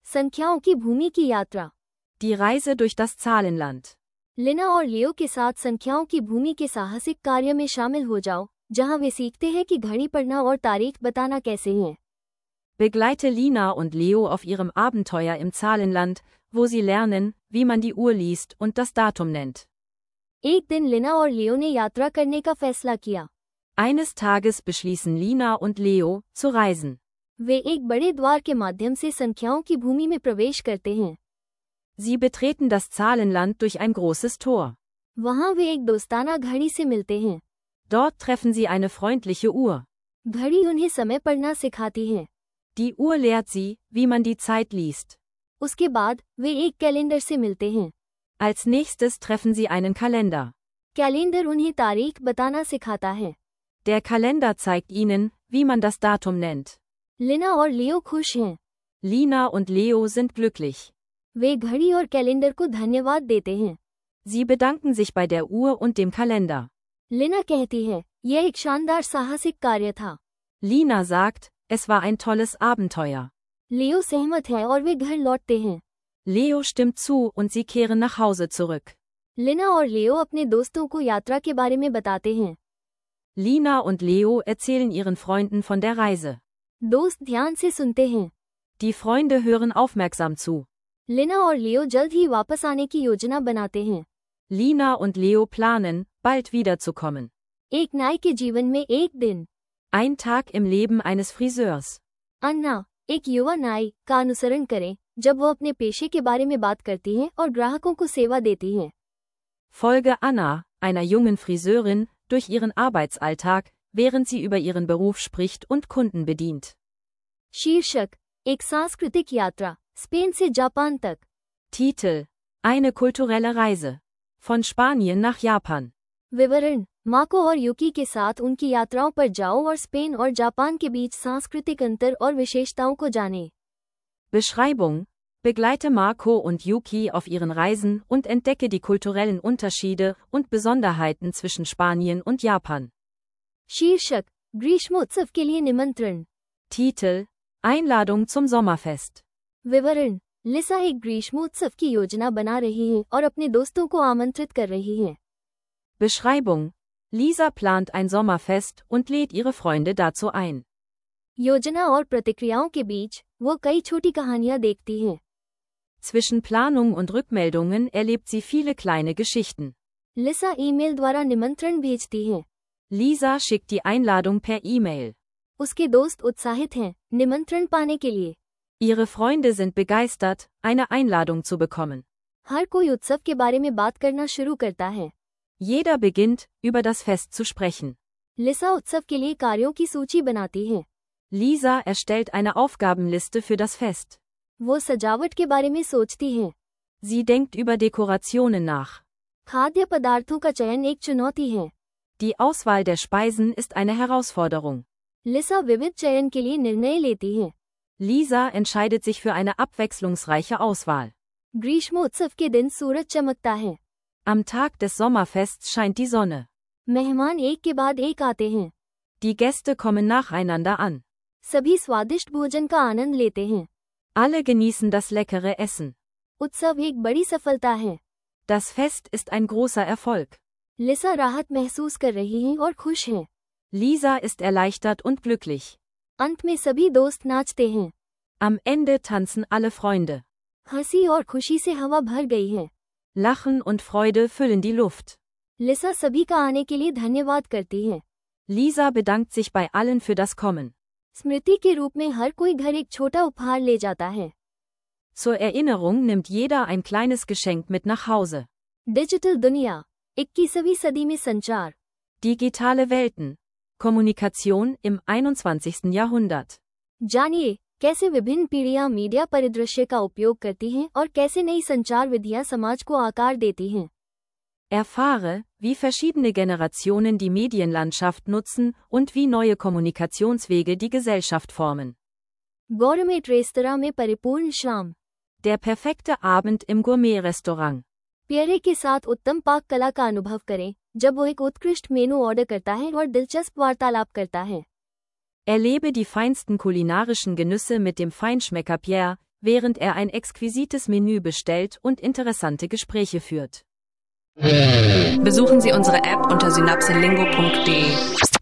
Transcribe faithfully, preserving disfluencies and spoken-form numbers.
संख्याओं की भूमि की यात्रा। Die Reise durch das Zahlenland. Leena और लियो के साथ संख्याओं की भूमि के साहसिक कार्य में शामिल हो जाओ, जहां वे सीखते हैं कि घड़ी पढ़ना और तारीख बताना कैसे हैं। Begleite Lina und Leo auf ihrem Abenteuer im Zahlenland, wo sie lernen, wie man die Uhr liest und das Datum nennt. एक दिन लिना और लियो ने यात्रा करने का फैसला किया। Eines Tages beschließen Lina und Leo, zu reisen. वे एक बड़े द्वार के माध्यम से संख्याओं की भूमि में प्रवेश करते हैं। Sie betreten das Zahlenland durch ein großes Tor. वहां वे एक दोस्ताना घड़ी से मिलते हैं। Dort treffen sie eine freundliche Uhr. घड़ी उन्हें समय पढ़ना सिखाती है। Die Uhr lehrt sie, wie man die Zeit liest. उसके बाद वे एक कैलेंडर से मिलते हैं। Als nächstes treffen sie einen Kalender. Calendar उन्हें तारीख बताना सिखाता है। Der Kalender zeigt ihnen, wie man das Datum nennt. Leena और लियो खुश हैं। Lina und Leo sind glücklich. वे घड़ी और कैलेंडर को धन्यवाद देते हैं। Sie bedanken sich bei der Uhr und dem Kalender. Leena कहती है, यह एक शानदार साहसिक कार्य था। Lina sagt, es war ein tolles Abenteuer. लियो सहमत है और वे घर लौटते हैं। Leo stimmt zu und sie kehren nach Hause zurück. Leena और लियो अपने दोस्तों को यात्रा के बारे में बताते हैं। Lina und Leo erzählen ihren Freunden von der Reise. दोस्त ध्यान से सुनते हैं। Die Freunde hören aufmerksam zu. Leena और लियो जल्द ही वापस आने की योजना बनाते हैं। Lina und Leo planen, bald wiederzukommen. एक नाई के जीवन में एक दिन। Ein Tag im Leben eines Friseurs. अन्ना, एक युवा नाई, का अनुसरण करें, जब वो अपने पेशे के बारे में बात करती हैं और ग्राहकों को सेवा देती हैं। Folge Anna, einer jungen Friseurin, durch ihren Arbeitsalltag, während sie über ihren Beruf spricht und Kunden bedient. शीर्षक, एक सांस्कृतिक यात्रा, स्पेन से जापान तक। Titel: Eine kulturelle Reise. Von Spanien nach Japan. विवरण, माको और युकी के साथ उनकी यात्राओं पर जाओ और स्पेन और जापान के बीच सांस्कृतिक अंतर और विशेषताओं को जानें। Beschreibung: Begleite Marco und Yuki auf ihren Reisen und entdecke die kulturellen Unterschiede und Besonderheiten zwischen Spanien und Japan. शीर्षक, ग्रीष्मोत्सव के लिए निमंत्रण। Titel: Einladung zum Sommerfest. विवरण, लिसा एक ग्रीष्मोत्सव की योजना बना रही है और अपने दोस्तों को आमंत्रित कर रही है। Beschreibung: Lisa plant ein Sommerfest und lädt ihre Freunde dazu ein. योजना और प्रतिक्रियाओं के बीच वो कई छोटी कहानियां देखती हैं। Zwischen Planung und Rückmeldungen erlebt sie viele kleine Geschichten. Lisa email द्वारा निमंत्रण भेजती है। Lisa schickt die Einladung per E-Mail. उसके दोस्त उत्साहित हैं निमंत्रण पाने के लिए। Ihre Freunde sind begeistert, eine Einladung zu bekommen. हर कोई उत्सव के बारे में बात करना शुरू करता है। Jeder beginnt, über das Fest zu sprechen. लिसा उत्सव के लिए कार्यों की सूची बनाती है। Lisa erstellt eine Aufgabenliste für das Fest. वो सजावट के बारे में सोचती है। Sie denkt über Dekorationen nach. खाद्य पदार्थों का चयन एक चुनौती है। Die Auswahl der Speisen ist eine Herausforderung. लिसा विविध चयन के लिए निर्णय लेती है। Lisa entscheidet sich für eine abwechslungsreiche Auswahl. ग्रीष्मोत्सव के दिन सूरज चमकता है। Am Tag des Sommerfests scheint die Sonne. मेहमान एक के बाद एक आते हैं। Die Gäste kommen nacheinander an. सभी स्वादिष्ट भोजन का आनंद लेते हैं। Alle genießen das leckere Essen. उत्सव एक बड़ी सफलता है। Das Fest ist ein großer Erfolg. लिसा राहत महसूस कर रही है और खुश है। Lisa ist erleichtert und glücklich. अंत में सभी दोस्त नाचते हैं। Am Ende tanzen alle Freunde. हंसी और खुशी से हवा भर गई है। Lachen und Freude füllen die Luft. लिसा सभी का आने के लिए धन्यवाद करती है। Lisa bedankt sich bei allen für das Kommen. स्मृति के रूप में हर कोई घर एक छोटा उपहार ले जाता है। Zur Erinnerung nimmt jeder ein kleines Geschenk mit nach Hause. Digital दुनिया, इक्कीसवीं सदी में संचार। Digitale Welten. Kommunikation im einundzwanzigsten Jahrhundert. जानिए, कैसे विभिन्न पीढ़ियां मीडिया परिदृश्य का उपयोग करती हैं और कैसे नई संचार विधियां समाज को आकार देती हैं। Erfahre, wie verschiedene Generationen die Medienlandschaft nutzen und wie neue Kommunikationswege die Gesellschaft formen. Gourmet restaurant में परिपूर्ण शाम। Der perfekte Abend im Gourmet-Restaurant. Pierre के साथ उत्तम पाक कला का अनुभव करें, जब वो एक उत्कृष्ट मेनू ऑर्डर करता है और दिलचस्प वार्तालाप करता है। Erlebe die feinsten kulinarischen Genüsse mit dem Feinschmecker Pierre, während er ein exquisites Menü bestellt und interessante Gespräche führt. Besuchen Sie unsere App unter synapselingo punkt de.